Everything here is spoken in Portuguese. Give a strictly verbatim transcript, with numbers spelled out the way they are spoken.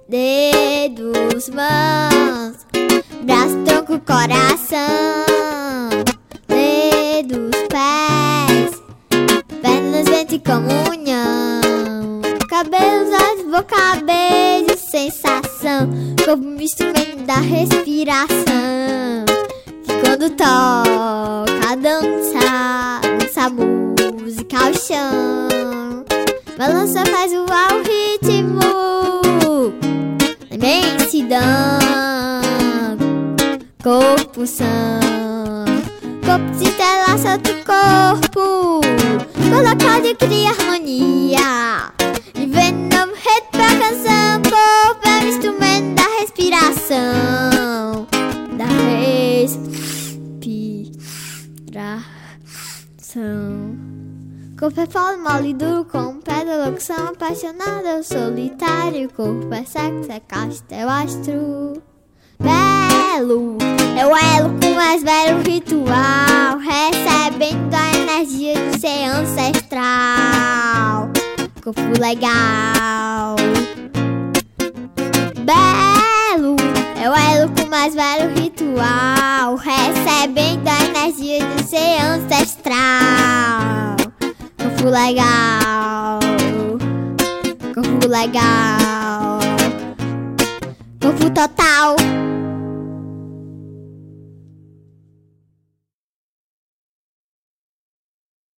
dedos, mãos, braço, tronco, coração, dedos, pés, pernas, ventre e comunhão, cabelos, olhos, boca, beijo, sensação, corpo, instrumento da respiração, que quando toca, dança, dança a música ao chão, balança, faz o ao ritmo, na imensidão, corpo são, corpo se entrelaça outro corpo, colocado e cria harmonia, e vem novo ritmo pra canção, corpo é o instrumento da respiração, da respiração. Corpo é fole, mole, duro, como pedra, locução, apaixonada, solitário. Corpo é sexo, é casto, é o astro belo, é o elo com o mais velho ritual, recebendo a energia do ser ancestral. Corpo legal, belo, é o elo com o mais velho ritual, recebendo a energia do ser ancestral. Corpo legal, corpo legal, corpo total.